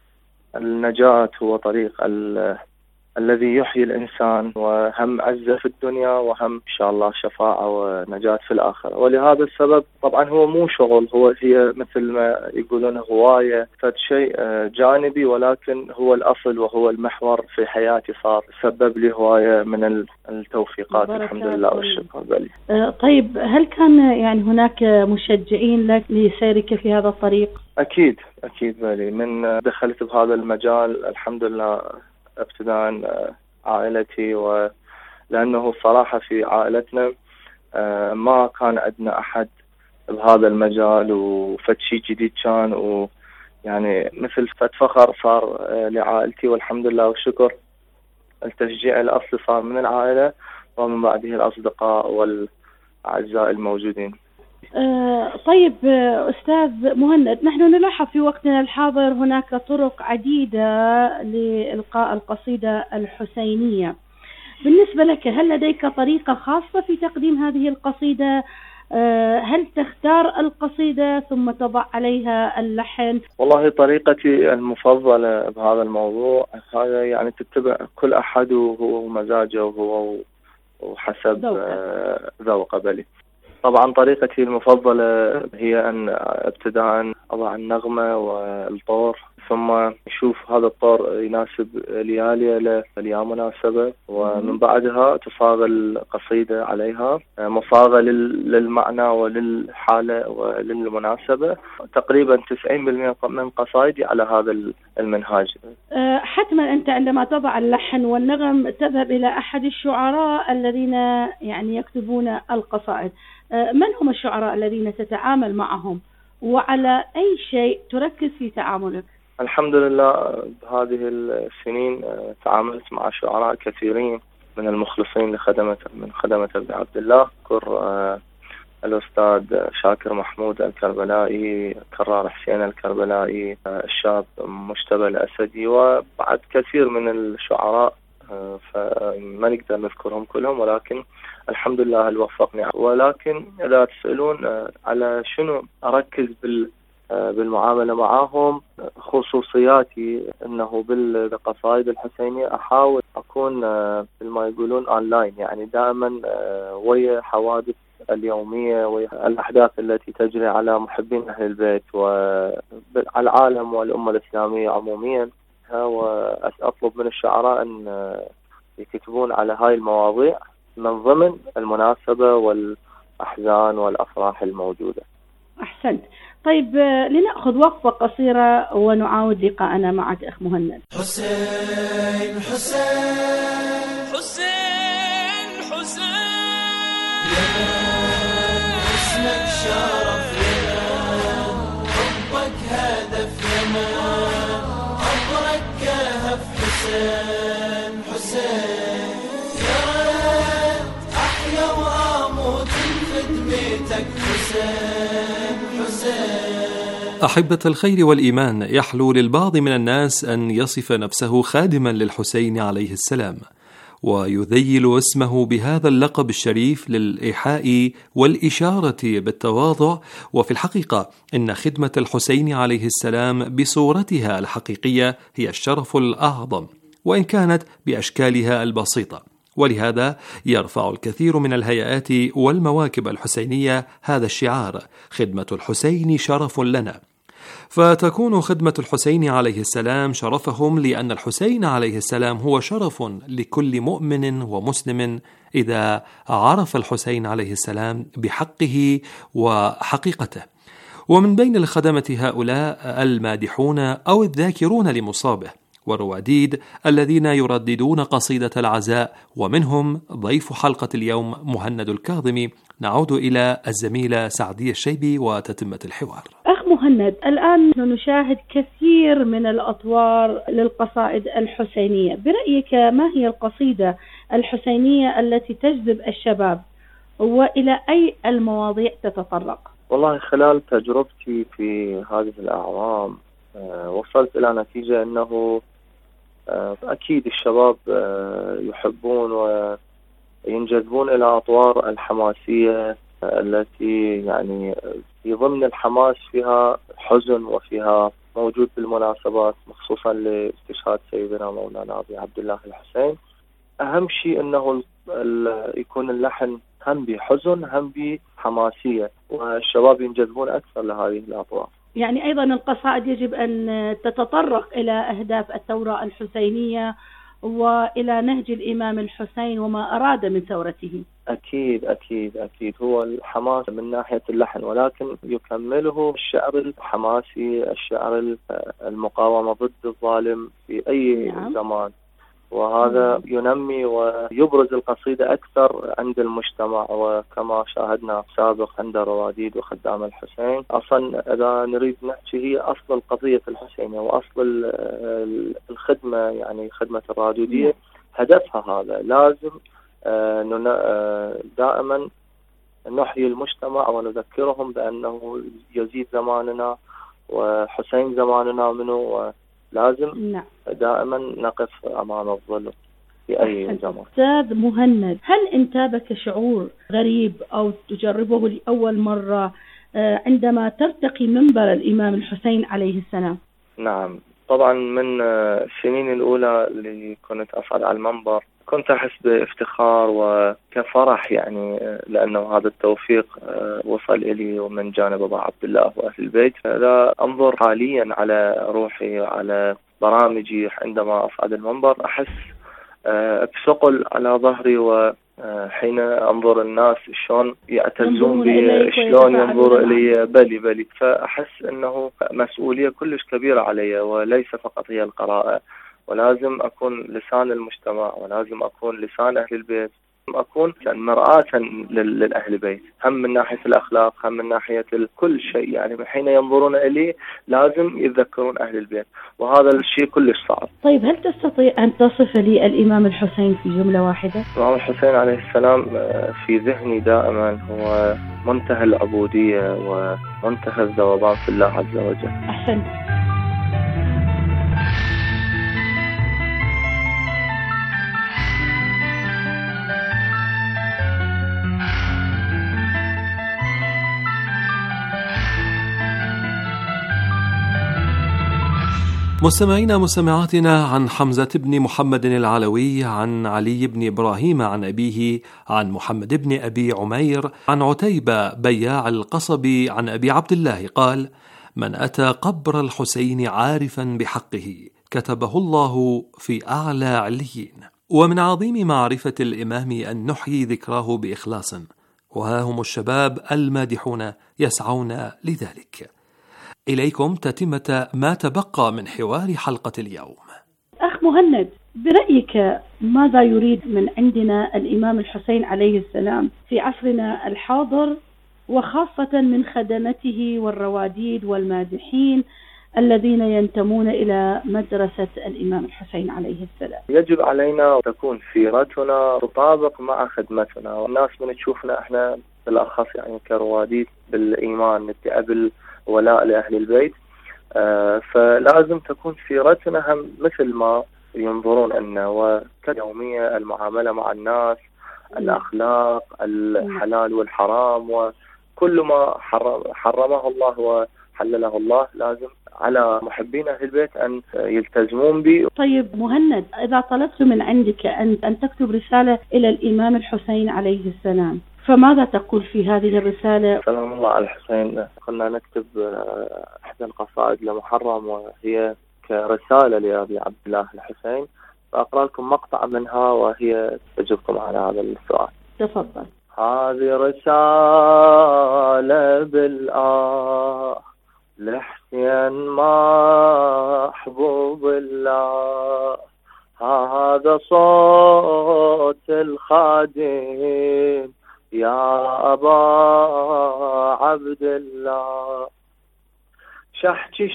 النجاة، هو طريق الذي يحيي الإنسان، وهم عزة في الدنيا وهم إن شاء الله شفاعة ونجاة في الآخرة. ولهذا السبب طبعا هو مو شغل، هو هي مثل ما يقولون هواية، فشيء جانبي، ولكن هو الأصل وهو المحور في حياتي، صار سبب لي هواية من التوفيقات الحمد لله والشكر لله. طيب هل كان يعني هناك مشجعين لك لسيرك في هذا الطريق؟ أكيد أكيد بالي، من دخلت بهذا المجال الحمد لله ابتداء عائلتي، ولأنه صراحة في عائلتنا ما كان عندنا أحد بهذا المجال، وفد شيء جديد كان، ويعني مثل فد فخر صار لعائلتي، والحمد لله والشكر التشجيع الأصلي صار من العائلة ومن بعده الأصدقاء والأعزاء الموجودين. آه طيب أستاذ مهند، نحن نلاحظ في وقتنا الحاضر هناك طرق عديدة لإلقاء القصيدة الحسينية. بالنسبة لك هل لديك طريقة خاصة في تقديم هذه القصيدة؟ آه هل تختار القصيدة ثم تضع عليها اللحن؟ والله طريقتي المفضلة بهذا الموضوع هذا يعني تتبع كل أحد وهو مزاجه وهو وحسب ذوقه. بلي طبعا طريقتي المفضلة هي أن ابتداء أضع النغمة والطور، ثم نشوف هذا الطور يناسب ليالي ليا مناسبة، ومن بعدها تصاغ القصيدة عليها مصاغة للمعنى وللحالة وللمناسبة. تقريبا تسعين بالمئة من قصائدي على هذا المنهاج. حتما أنت عندما تضع اللحن والنغم تذهب إلى أحد الشعراء الذين يعني يكتبون القصائد. من هم الشعراء الذين تتعامل معهم، وعلى أي شيء تركز في تعاملك؟ الحمد لله بهذه السنين تعاملت مع شعراء كثيرين من المخلصين لخدمة من خدمة ابن عبد الله، كر الأستاذ شاكر محمود الكربلائي، كرار حسين الكربلائي، الشاب مجتبى الأسدي، وبعد كثير من الشعراء فما نقدر نذكرهم كلهم، ولكن الحمد لله اللي وفقني. ولكن إذا تسألون على شنو أركز بال بالمعاملة معهم، خصوصياتي أنه بالقصائد الحسينية أحاول أكون ما يقولون أونلاين، يعني دائما ويا حوادث اليومية والأحداث التي تجري على محبين أهل البيت وعلى العالم والأمة الإسلامية عموميا، وأطلب من الشعراء أن يكتبون على هاي المواضيع من ضمن المناسبة والأحزان والأفراح الموجودة. أحسنت. طيب لنأخذ وقفة قصيرة ونعاود لقاءنا معك أخ مهند. حسين حسين حسين حسين يا اسمك شرف لنا، حبك هدف لنا، عبرك كهف حسين حسين، يا ريت أحيا وأموت بخدمتك حسين حسين. أحبة الخير والإيمان، يحلو للبعض من الناس أن يصف نفسه خادما للحسين عليه السلام، ويذيل اسمه بهذا اللقب الشريف للإيحاء والإشارة بالتواضع. وفي الحقيقة إن خدمة الحسين عليه السلام بصورتها الحقيقية هي الشرف الأعظم، وإن كانت بأشكالها البسيطة. ولهذا يرفع الكثير من الهيئات والمواكب الحسينية هذا الشعار: خدمة الحسين شرف لنا. فتكون خدمة الحسين عليه السلام شرفهم، لأن الحسين عليه السلام هو شرف لكل مؤمن ومسلم إذا عرف الحسين عليه السلام بحقه وحقيقته. ومن بين الخدمة هؤلاء المادحون أو الذاكرون لمصابه، والرواديد الذين يرددون قصيدة العزاء، ومنهم ضيف حلقة اليوم مهند الكاظمي. نعود إلى الزميلة سعدية الشيبي وتتمة الحوار. أخ مهند، الآن نشاهد كثير من الأطوار للقصائد الحسينية، برأيك ما هي القصيدة الحسينية التي تجذب الشباب، وإلى أي المواضيع تتطرق؟ والله خلال تجربتي في هذه الأعوام أه وصلت إلى نتيجة أنه أه أكيد الشباب أه يحبون وينجذبون إلى أطوار الحماسية التي يعني في ضمن الحماس فيها حزن وفيها موجود بالمناسبات، خصوصا لاستشهاد سيدنا مولانا أبي عبد الله الحسين. أهم شيء أنه يكون اللحن هم بحزن هم بحماسية، والشباب ينجذبون أكثر لهذه الأطراف. يعني أيضا القصائد يجب أن تتطرق إلى أهداف الثورة الحسينية وإلى نهج الإمام الحسين وما أراد من ثورته. أكيد أكيد أكيد هو الحماس من ناحية اللحن، ولكن يكمله الشعر الحماسي، الشعر المقاومة ضد الظالم في أي نعم. زمان، وهذا ينمي ويبرز القصيدة أكثر عند المجتمع. وكما شاهدنا سابق عند رواديد وخدام الحسين، أصلا إذا نريد نحكي هي أصل القضية في الحسينية وأصل الخدمة، يعني خدمة الرادودية هدفها هذا. لازم دائما نحيي المجتمع ونذكرهم بأنه يزيد زماننا وحسين زماننا منه، لازم نعم. دائما نقف أمام الظلم في أي زمان. أستاذ مهند، هل انتابك شعور غريب أو تجربه لأول مرة عندما ترتقي منبر الإمام الحسين عليه السلام؟ نعم طبعا، من السنين الأولى اللي كنت أصعد على المنبر كنت أحس بافتخار وكفرح، يعني لأنه هذا التوفيق وصل إلي ومن جانب أبا عبد الله وأهل البيت. لا أنظر حاليا على روحي وعلى برامجي عندما أصعد المنبر أحس بثقل على ظهري، وحين أنظر الناس شلون يعتزون بي، شلون ينظر إلي، بلي بلي فأحس أنه مسؤولية كلش كبيرة علي، وليس فقط هي القراءة، ولازم أكون لسان المجتمع، ولازم أكون لسان أهل البيت، أكون مرآة للأهل البيت، هم من ناحية الأخلاق هم من ناحية كل شيء. يعني حين ينظرون إلي لازم يتذكرون أهل البيت، وهذا الشيء كلش صعب. طيب هل تستطيع أن تصف لي الإمام الحسين في جملة واحدة؟ الإمام الحسين عليه السلام في ذهني دائما هو منتهى العبودية ومنتهى الذوبان في الله عز وجل. أحسنت. مستمعينا مستمعاتنا، عن حمزة بن محمد العلوي، عن علي بن إبراهيم عن أبيه، عن محمد بن أبي عمير، عن عتيبة بياع القصبي عن أبي عبد الله قال: من أتى قبر الحسين عارفا بحقه كتبه الله في أعلى عليين. ومن عظيم معرفة الإمام أن نحيي ذكراه بإخلاص، وها هم الشباب المادحون يسعون لذلك. إليكم تتمة ما تبقى من حوار حلقة اليوم. أخ مهند، برأيك ماذا يريد من عندنا الإمام الحسين عليه السلام في عصرنا الحاضر، وخاصة من خدمته والرواديد والمادحين الذين ينتمون إلى مدرسة الإمام الحسين عليه السلام؟ يجب علينا تكون سيرتنا تطابق مع خدمتنا، والناس من تشوفنا احنا بالأخص يعني كرواديد بالإيمان نتقبل ولاء لأهل البيت، آه فلازم تكون سيرتنا هم مثل ما ينظرون لنا، وكيومية المعاملة مع الناس، الأخلاق، الحلال والحرام، وكل ما حرم حرمه الله وحلله الله لازم على محبين أهل البيت أن يلتزمون به. طيب مهند، إذا طلبت من عندك أن أن تكتب رسالة إلى الإمام الحسين عليه السلام، فماذا تقول في هذه الرسالة؟ سلام الله على الحسين. كنا نكتب إحدى القصائد لمحرم وهي كرسالة لأبي عبد الله الحسين، فأقرأ لكم مقطع منها وهي تجيبكم على هذا السؤال. تفضل. هذه رسالة بالآه لحسين محبوب الله، هذا صوت الخادم يا أبا عبد الله، شحكي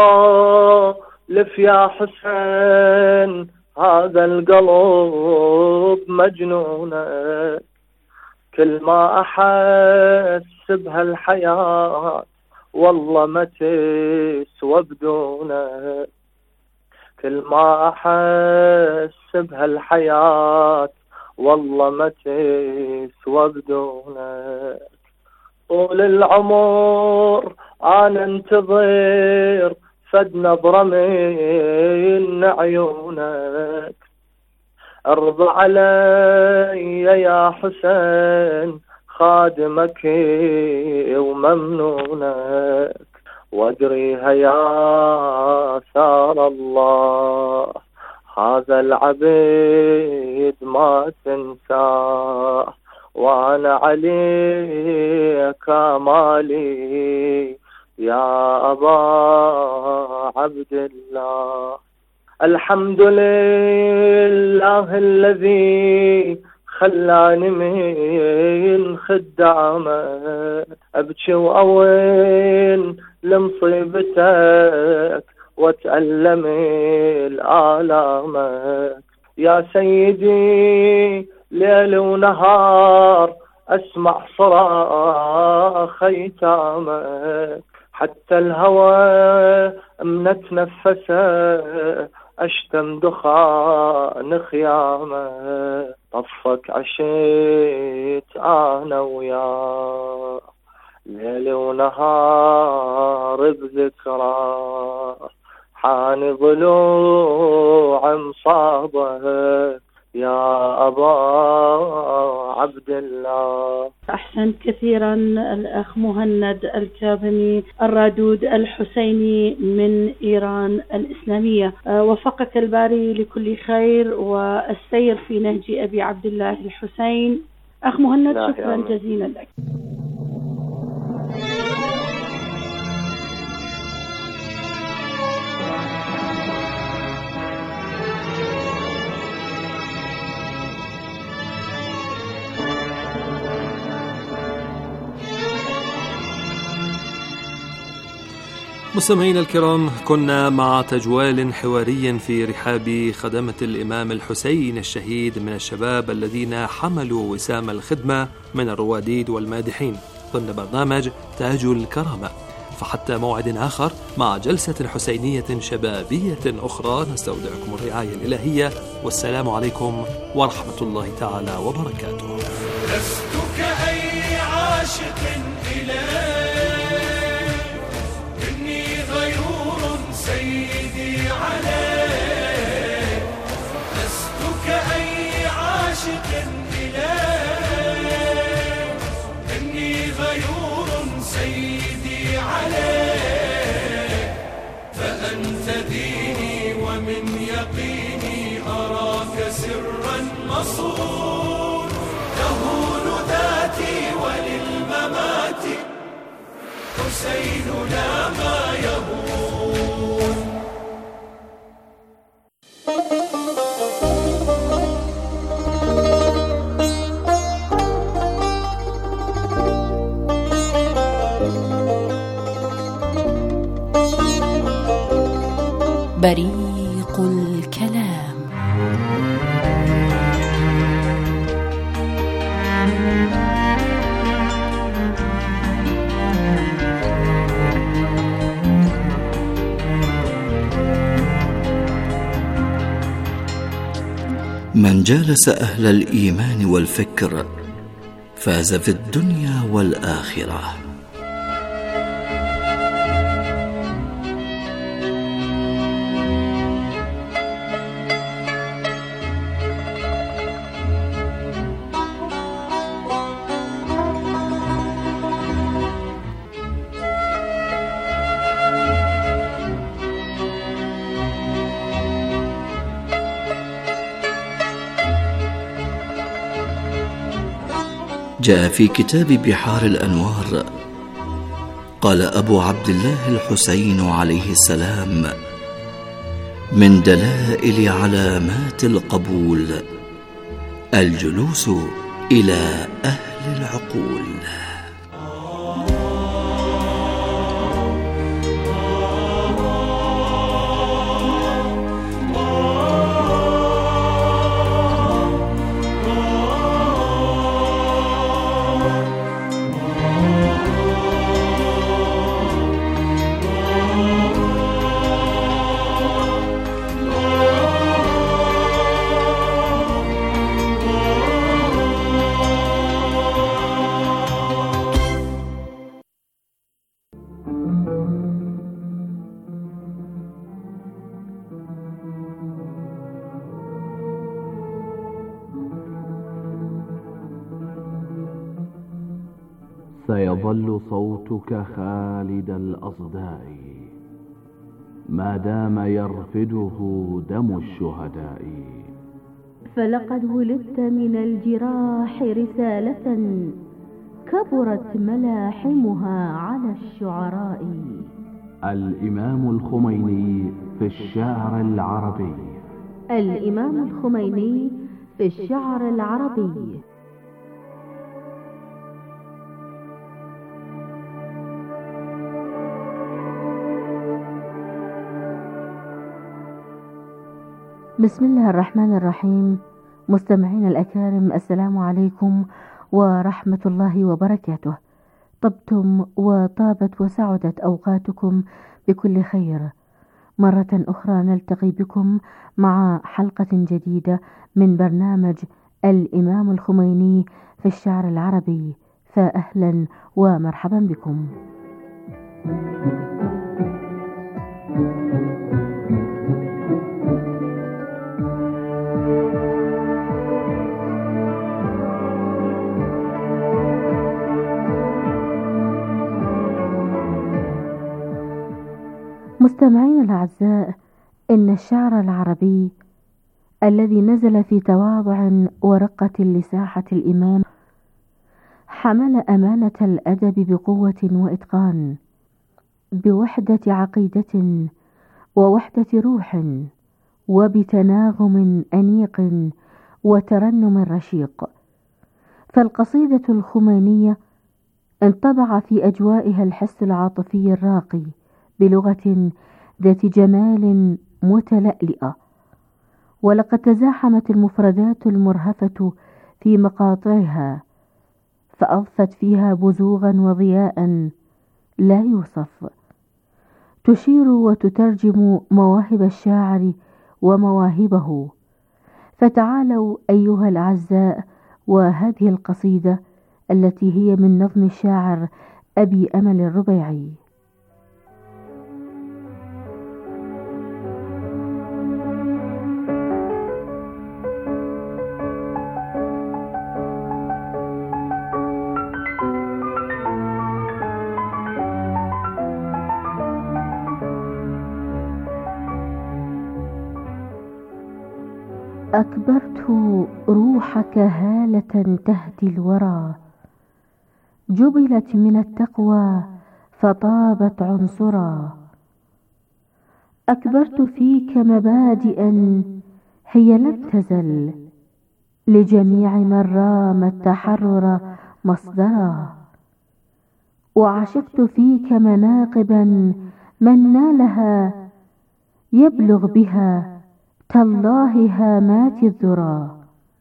شسولف يا حسين، هذا القلب مجنونك، كل ما أحس بهالحياة والله ما تسوى بدونك، كل ما أحس بهالحياة والله ما تسوى بدونك، طول العمر أنا انتظر فد نظرة من عيونك، ارضى علي يا حسين خادمك وممنونك، وادريها يا ثار الله هذا العبيد ما تنساه، وانا عليك مالي يا أبا عبد الله. الحمد لله الذي خلاني من خدامك، أبكي وأوين لمصيبتك واتألم الآلامك. يا سيدي ليل ونهار أسمع صراخ أيتامك، حتى الهوى من اتنفسه أشتم دخان خيامه. طفك عشيت أنا وياه ليل ونهار بذكرى، حاني ضلوع مصابك يا أبا عبد الله. أحسنت كثيرا الأخ مهند الكاظمي الرادود الحسيني من إيران الإسلامية، وفقك الباري لكل خير والسير في نهج أبي عبد الله الحسين. أخ مهند شكرا جزيلا لك. مستمعينا الكرام، كنا مع تجوال حواري في رحاب خدمة الإمام الحسين الشهيد من الشباب الذين حملوا وسام الخدمة من الرواديد والمادحين ضمن برنامج تاج الكرامة. فحتى موعد آخر مع جلسة حسينية شبابية أخرى، نستودعكم الرعاية الإلهية، والسلام عليكم ورحمة الله تعالى وبركاته. لست كأي عاشق إليه، إني غيور سيدي عليه. لست كأي عاشق إليه، إني غيور سيدي عليه. فأنت ديني ومن يقيني أراك سرا مصون، تهون ذاتي وللممات حسين لا ما يهون. بريق الكلام. من جالس أهل الإيمان والفكر فاز في الدنيا والآخرة. جاء في كتاب بحار الأنوار، قال أبو عبد الله الحسين عليه السلام: من دلائل علامات القبول الجلوس إلى أهل العقول. سيظل صوتك خالد الأصداء ما دام يرفده دم الشهداء. فلقد ولدت من الجراح رسالة كبرت ملاحمها على الشعراء. الإمام الخميني في الشعر العربي. الإمام الخميني في الشعر العربي. بسم الله الرحمن الرحيم. مستمعين الأكارم، السلام عليكم ورحمة الله وبركاته. طبتم وطابت وسعدت أوقاتكم بكل خير. مرة أخرى نلتقي بكم مع حلقة جديدة من برنامج الإمام الخميني في الشعر العربي، فأهلا ومرحبا بكم. مستمعين الأعزاء، إن الشعر العربي الذي نزل في تواضع ورقة لساحة الإمام حمل أمانة الأدب بقوة وإتقان، بوحدة عقيدة ووحدة روح، وبتناغم أنيق وترنم رشيق. فالقصيدة الخمينية انطبع في أجوائها الحس العاطفي الراقي بلغة ذات جمال متلألئة، ولقد تزاحمت المفردات المرهفة في مقاطعها فأضفت فيها بزوغا وضياء لا يوصف، تشير وتترجم مواهب الشاعر ومواهبه. فتعالوا أيها الأعزاء، وهذه القصيدة التي هي من نظم الشاعر أبي أمل الربيعي. أكبرت روحك هالة تهدي الورى، جبلت من التقوى فطابت عنصرا. أكبرت فيك مبادئا هي لم تزل لجميع من رام التحرر مصدرا. وعشقت فيك مناقبا من نالها يبلغ بها تالله هامات الذرى.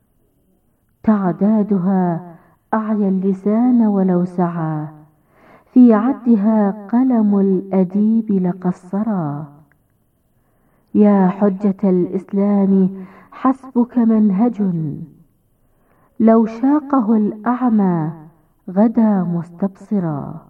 تعدادها أعيا اللسان ولو سعى، في عدها قلم الأديب لقصرا. يا حجة الإسلام حسبك منهج، لو شاقه الأعمى غدا مستبصرا.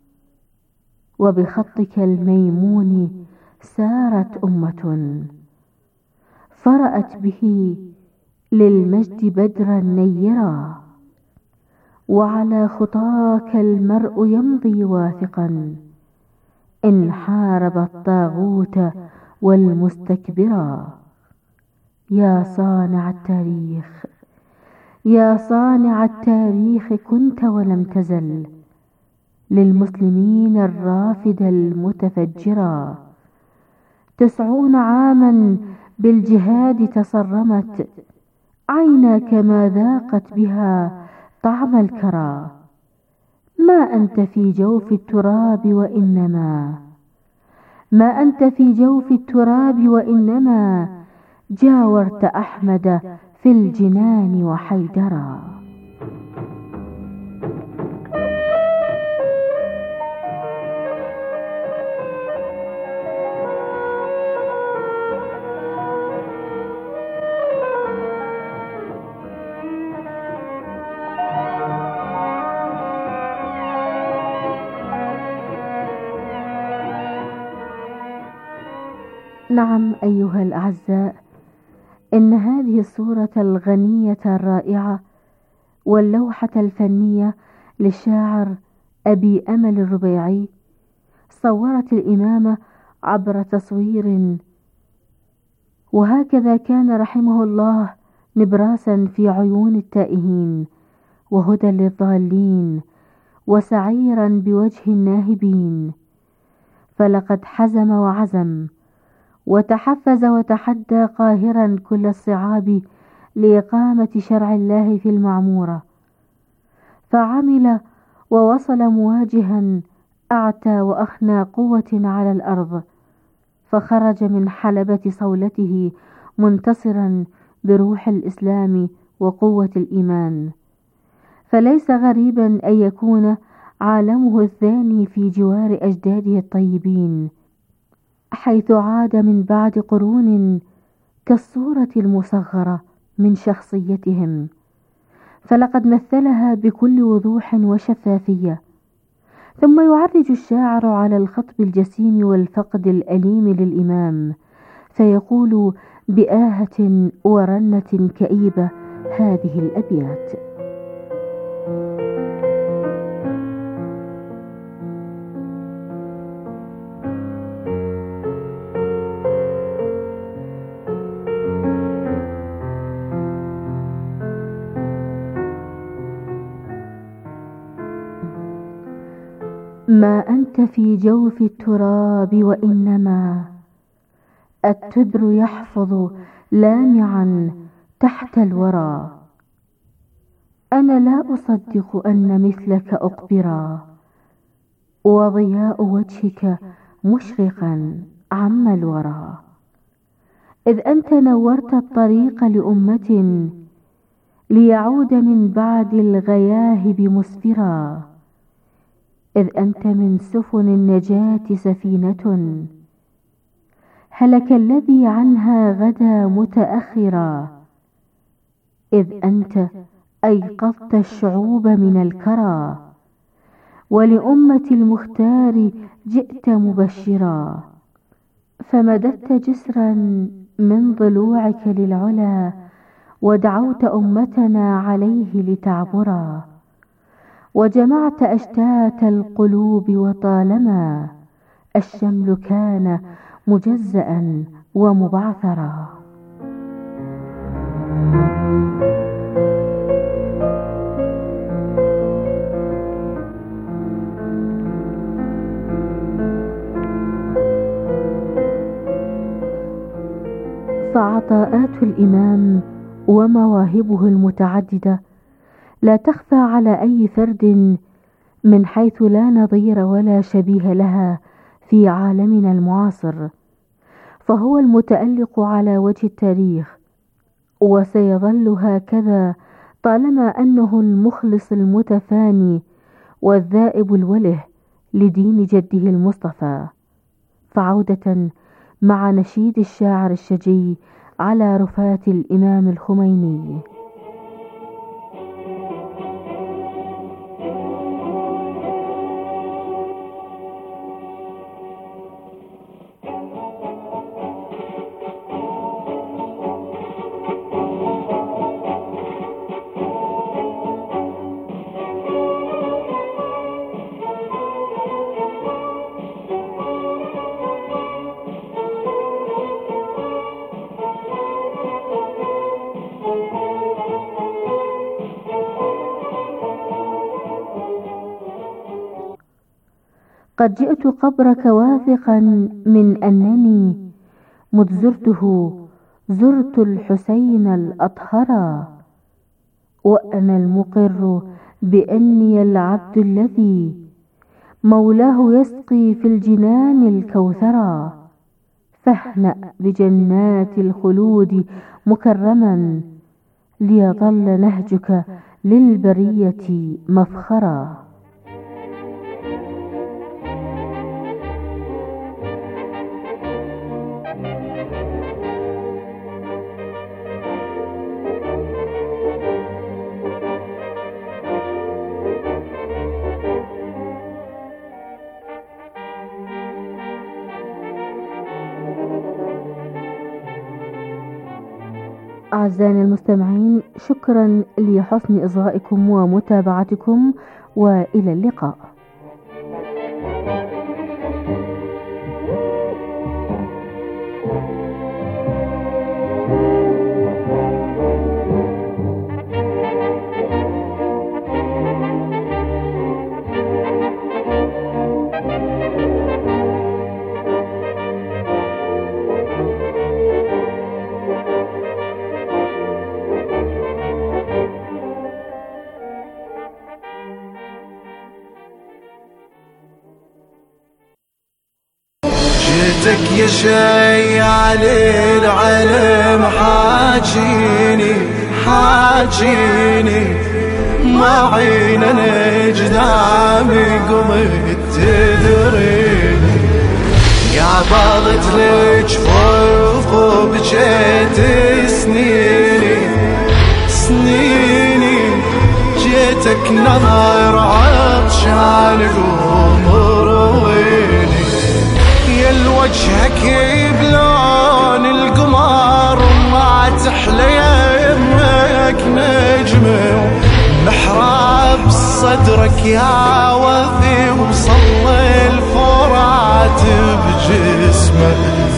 وبخطك الميمون سارت أمة، فرأت به للمجد بدرا نيرا. وعلى خطاك المرء يمضي واثقا، إن حارب الطاغوت والمستكبرا. يا صانع التاريخ، يا صانع التاريخ كنت ولم تزل للمسلمين الرافد المتفجرا. تسعون عاما بالجهاد تصرمت، عيناك ما ذاقت بها طعم الكرى. ما أنت في جوف التراب وإنما ما أنت في جوف التراب وإنما جاورت أحمد في الجنان وحيدرا. نعم أيها الأعزاء، إن هذه الصورة الغنية الرائعة واللوحة الفنية للشاعر أبي أمل الربيعي صورت الإمامة عبر تصوير، وهكذا كان رحمه الله نبراسا في عيون التائهين وهدى للضالين وسعيرا بوجه الناهبين. فلقد حزم وعزم وتحفز وتحدى قاهرا كل الصعاب لإقامة شرع الله في المعمورة، فعمل ووصل مواجها أعتى وأخنى قوة على الأرض، فخرج من حلبة صولته منتصرا بروح الإسلام وقوة الإيمان. فليس غريبا أن يكون عالمه الثاني في جوار أجداده الطيبين، حيث عاد من بعد قرون كالصورة المصغرة من شخصيتهم، فلقد مثلها بكل وضوح وشفافية. ثم يعرج الشاعر على الخطب الجسيم والفقد الأليم للإمام، فيقول بآهة ورنة كئيبة هذه الأبيات: ما أنت في جوف التراب وإنما التبر يحفظ لامعا تحت الورى. أنا لا أصدق أن مثلك أقبرا، وضياء وجهك مشرقا عم الورى. إذ أنت نورت الطريق لأمة ليعود من بعد الغياهب مسفرا. إذ أنت من سفن النجاة سفينة هلك الذي عنها غدا متأخرا. إذ أنت أيقظت الشعوب من الكرى، ولأمة المختار جئت مبشرا. فمددت جسرا من ضلوعك للعلا، ودعوت أمتنا عليه لتعبرا. وجمعت أشتات القلوب، وطالما الشمل كان مجزأ ومبعثرا. فعطاءات الإمام ومواهبه المتعددة لا تخفى على أي فرد، من حيث لا نظير ولا شبيه لها في عالمنا المعاصر، فهو المتألق على وجه التاريخ، وسيظل هكذا طالما أنه المخلص المتفاني والذائب الوله لدين جده المصطفى. فعودة مع نشيد الشاعر الشجي على رفاة الإمام الخميني. قد جئت قبرك واثقا من أنني مذ زرته زرت الحسين الأطهرا. وأنا المقر بأني العبد الذي مولاه يسقي في الجنان الكوثرا. فاهنأ بجنات الخلود مكرما، ليظل نهجك للبرية مفخرا. أعزائنا المستمعين، شكرا لحسن إصغائكم ومتابعتكم، وإلى اللقاء. جيتك يا شي علي العلم حاجيني حاجيني ما عين نجدامي قمت تدريني يا باضت لجفوف وبجيت سنيني سنيني جيتك نظر عطشان قوم رويني يا الوجهك بلون القمر ما تحلى يمك نجمه محراب صدرك يا وفي وصلى الفرات بجسمه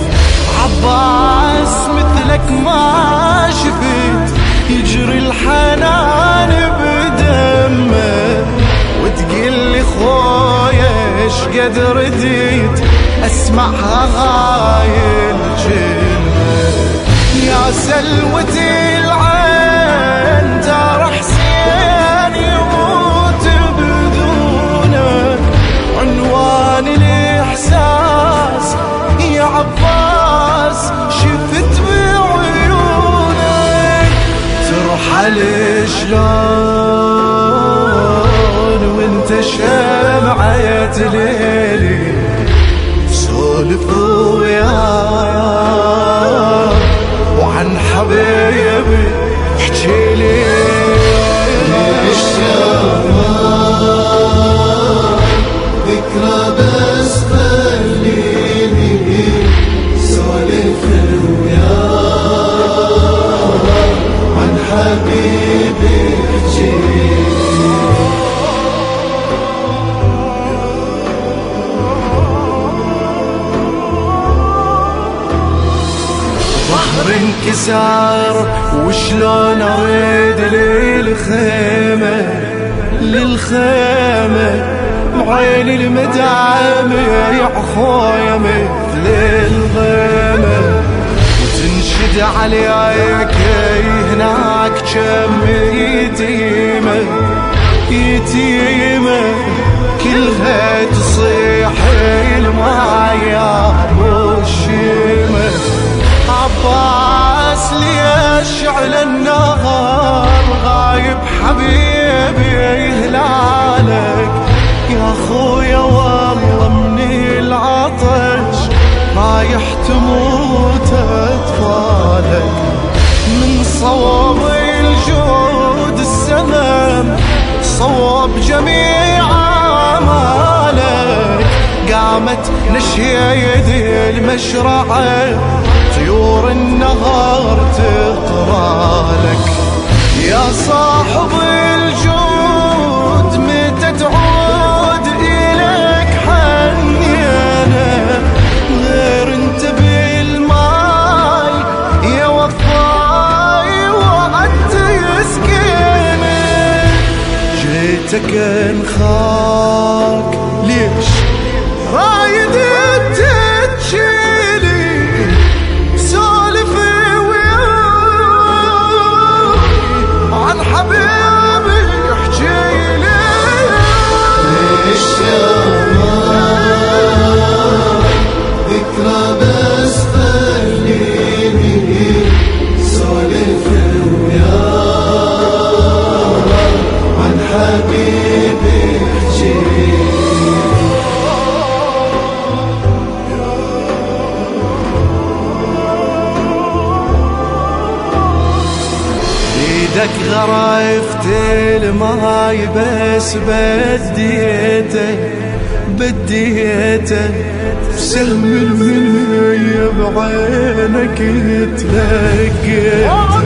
عباس مثلك ما شفت يجري الحنان بدمه وتقل لي خويا ايش قد رديت اسمعها هاي الكلمه يا سلوتي العين دار حسين يموت بدونك عنوان الاحساس يا عباس شفت بعيونك ترحل شلون وانت شمعة ليلي سولف وياك وعن حبيبي احكي لي ذكرى بس خليني سولف وياك عن حبيبي احكي لي انكسار وشلون اريد للخيمة للخيمة بعيني المدعمة يا خويا مثل الغيمة وتنشد عليك هناك كم يتيمة يتيمة كلها تصيح المايا والشيمة عباس ليش على النهار غايب حبيبي هلالك يا خويا والله من العطش رايح تموت اطفالك من صوب الجود السلام صوب جميع اعمالك قامت نشيد المشرعه طيور النهار تقرالك يا صاحب الجود متى تعود إليك حنينة غير انت بالماي يا وفاي وعدت يسكنك جيتك انخاك ليش رايد تتشيلي ذكرى بس خليني سولف وياك عن حبيبي احكي ايدك غرفت الماي بس بديته بديته سهم المنية بعينك تلقيت